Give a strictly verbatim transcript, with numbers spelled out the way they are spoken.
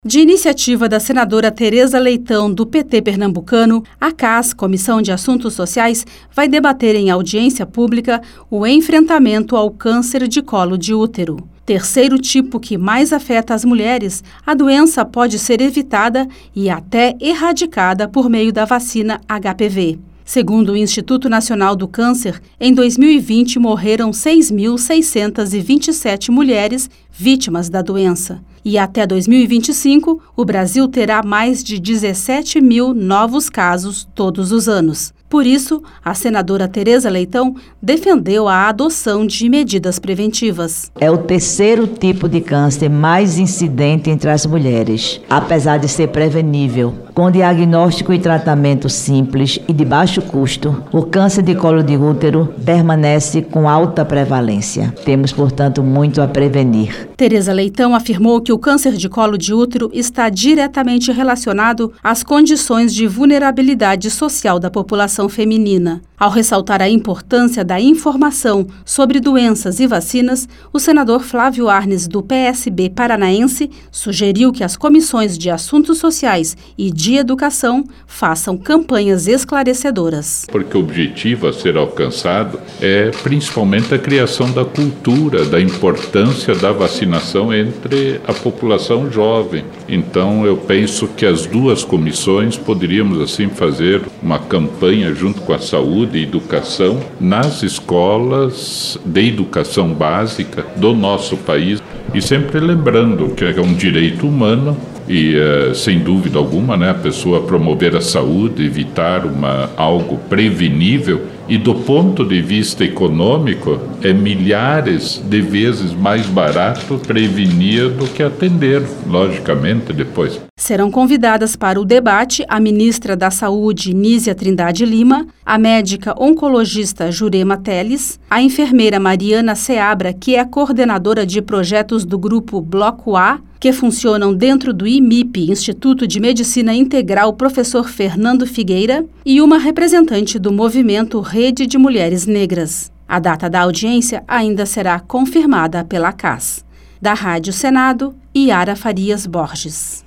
De iniciativa da senadora Tereza Leitão, do P T pernambucano, a C A S, Comissão de Assuntos Sociais, vai debater em audiência pública o enfrentamento ao câncer de colo de útero. Terceiro tipo que mais afeta as mulheres, a doença pode ser evitada e até erradicada por meio da vacina H P V. Segundo o Instituto Nacional do Câncer, em dois mil e vinte morreram seis mil seiscentas e vinte e sete mulheres vítimas da doença. E até dois mil e vinte e cinco, o Brasil terá mais de dezessete mil novos casos todos os anos. Por isso, a senadora Tereza Leitão defendeu a adoção de medidas preventivas. É o terceiro tipo de câncer mais incidente entre as mulheres, apesar de ser prevenível. Com diagnóstico e tratamento simples e de baixo custo, o câncer de colo de útero permanece com alta prevalência. Temos, portanto, muito a prevenir. Tereza Leitão afirmou que o câncer de colo de útero está diretamente relacionado às condições de vulnerabilidade social da população feminina. Ao ressaltar a importância da informação sobre doenças e vacinas, o senador Flávio Arnes, do P S B paranaense, sugeriu que as comissões de assuntos sociais e de educação façam campanhas esclarecedoras. Porque o objetivo a ser alcançado é principalmente a criação da cultura, da importância da vacinação entre a população jovem. Então eu penso que as duas comissões poderíamos assim fazer uma campanha junto com a saúde e educação nas escolas de educação básica do nosso país e sempre lembrando que é um direito humano e, uh, sem dúvida alguma, né, a pessoa promover a saúde, evitar uma, algo prevenível e do ponto de vista econômico é milhares de vezes mais barato prevenir do que atender, logicamente, depois. Serão convidadas para o debate a ministra da Saúde, Nízia Trindade Lima, a médica oncologista Jurema Teles, a enfermeira Mariana Seabra, que é a coordenadora de projetos do grupo Bloco A, que funcionam dentro do I M I P, Instituto de Medicina Integral Professor Fernando Figueira, e uma representante do movimento Rede de Mulheres Negras. A data da audiência ainda será confirmada pela C A S. Da Rádio Senado, Yara Farias Borges.